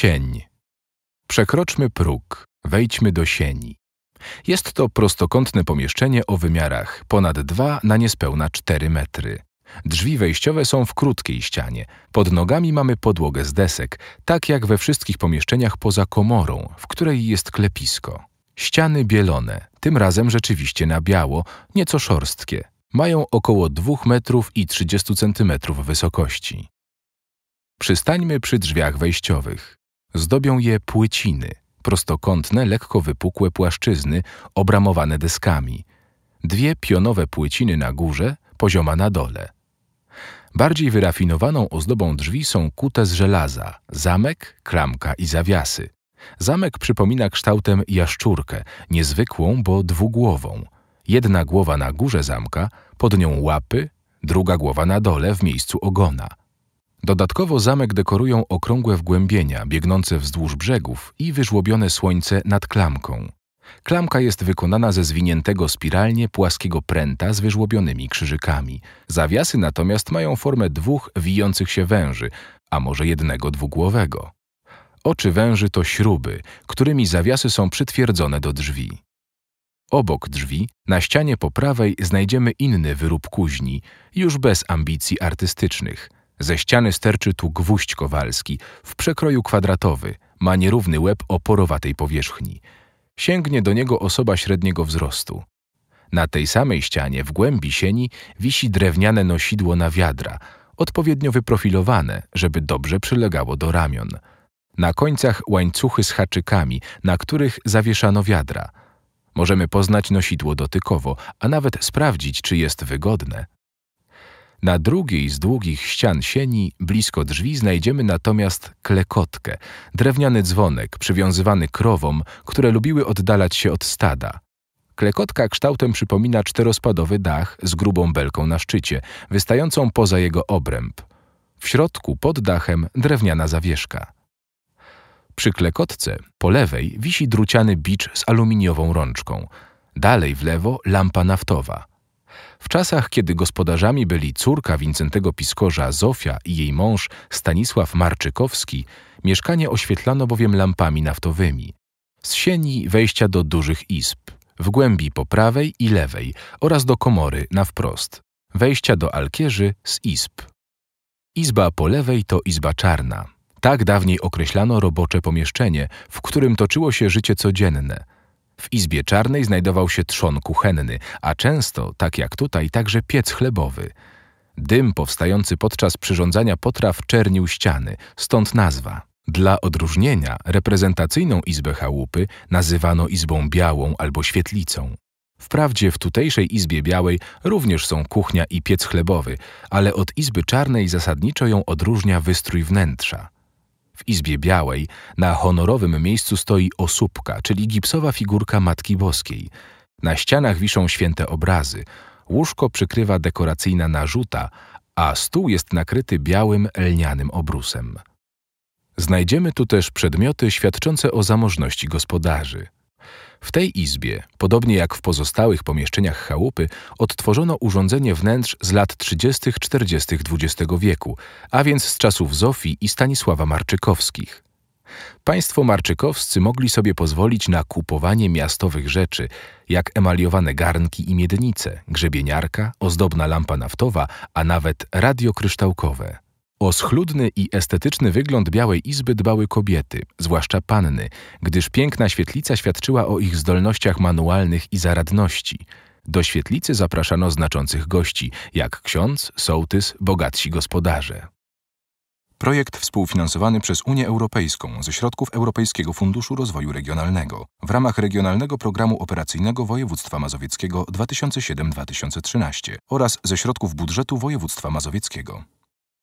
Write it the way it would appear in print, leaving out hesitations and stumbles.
Sień. Przekroczmy próg, wejdźmy do sieni. Jest to prostokątne pomieszczenie o wymiarach ponad 2 na niespełna 4 metry. Drzwi wejściowe są w krótkiej ścianie. Pod nogami mamy podłogę z desek, tak jak we wszystkich pomieszczeniach poza komorą, w której jest klepisko. Ściany bielone, tym razem rzeczywiście na biało, nieco szorstkie. Mają około 2 metrów i 30 centymetrów wysokości. Przystańmy przy drzwiach wejściowych. Zdobią je płyciny, prostokątne, lekko wypukłe płaszczyzny obramowane deskami. 2 pionowe płyciny na górze, pozioma na dole. Bardziej wyrafinowaną ozdobą drzwi są kute z żelaza, zamek, klamka i zawiasy. Zamek przypomina kształtem jaszczurkę, niezwykłą, bo dwugłową. Jedna głowa na górze zamka, pod nią łapy, druga głowa na dole w miejscu ogona. Dodatkowo zamek dekorują okrągłe wgłębienia biegnące wzdłuż brzegów i wyżłobione słońce nad klamką. Klamka jest wykonana ze zwiniętego spiralnie płaskiego pręta z wyżłobionymi krzyżykami. Zawiasy natomiast mają formę 2 wijących się węży, a może jednego dwugłowego. Oczy węży to śruby, którymi zawiasy są przytwierdzone do drzwi. Obok drzwi, na ścianie po prawej znajdziemy inny wyrób kuźni, już bez ambicji artystycznych. Ze ściany sterczy tu gwóźdź kowalski, w przekroju kwadratowy, ma nierówny łeb o porowatej powierzchni. Sięgnie do niego osoba średniego wzrostu. Na tej samej ścianie, w głębi sieni, wisi drewniane nosidło na wiadra, odpowiednio wyprofilowane, żeby dobrze przylegało do ramion. Na końcach łańcuchy z haczykami, na których zawieszano wiadra. Możemy poznać nosidło dotykowo, a nawet sprawdzić, czy jest wygodne. Na drugiej z długich ścian sieni, blisko drzwi, znajdziemy natomiast klekotkę, drewniany dzwonek przywiązywany krowom, które lubiły oddalać się od stada. Klekotka kształtem przypomina 4-spadowy dach z grubą belką na szczycie, wystającą poza jego obręb. W środku, pod dachem, drewniana zawieszka. Przy klekotce, po lewej, wisi druciany bicz z aluminiową rączką. Dalej w lewo lampa naftowa. W czasach, kiedy gospodarzami byli córka Wincentego Piskorza Zofia i jej mąż Stanisław Marczykowski, mieszkanie oświetlano bowiem lampami naftowymi. Z sieni wejścia do dużych izb, w głębi po prawej i lewej oraz do komory na wprost. Wejścia do alkierzy z izb. Izba po lewej to izba czarna. Tak dawniej określano robocze pomieszczenie, w którym toczyło się życie codzienne. W izbie czarnej znajdował się trzon kuchenny, a często, tak jak tutaj, także piec chlebowy. Dym powstający podczas przyrządzania potraw czernił ściany, stąd nazwa. Dla odróżnienia reprezentacyjną izbę chałupy nazywano izbą białą albo świetlicą. Wprawdzie w tutejszej izbie białej również są kuchnia i piec chlebowy, ale od izby czarnej zasadniczo ją odróżnia wystrój wnętrza. W izbie białej na honorowym miejscu stoi osóbka, czyli gipsowa figurka Matki Boskiej. Na ścianach wiszą święte obrazy. Łóżko przykrywa dekoracyjna narzuta, a stół jest nakryty białym, lnianym obrusem. Znajdziemy tu też przedmioty świadczące o zamożności gospodarzy. W tej izbie, podobnie jak w pozostałych pomieszczeniach chałupy, odtworzono urządzenie wnętrz z lat 30–40 XX wieku, a więc z czasów Zofii i Stanisława Marczykowskich. Państwo marczykowscy mogli sobie pozwolić na kupowanie miastowych rzeczy, jak emaliowane garnki i miednice, grzebieniarka, ozdobna lampa naftowa, a nawet radio kryształkowe. O schludny i estetyczny wygląd Białej Izby dbały kobiety, zwłaszcza panny, gdyż piękna świetlica świadczyła o ich zdolnościach manualnych i zaradności. Do świetlicy zapraszano znaczących gości, jak ksiądz, sołtys, bogatsi gospodarze. Projekt współfinansowany przez Unię Europejską ze środków Europejskiego Funduszu Rozwoju Regionalnego w ramach Regionalnego Programu Operacyjnego Województwa Mazowieckiego 2007–2013 oraz ze środków budżetu województwa mazowieckiego.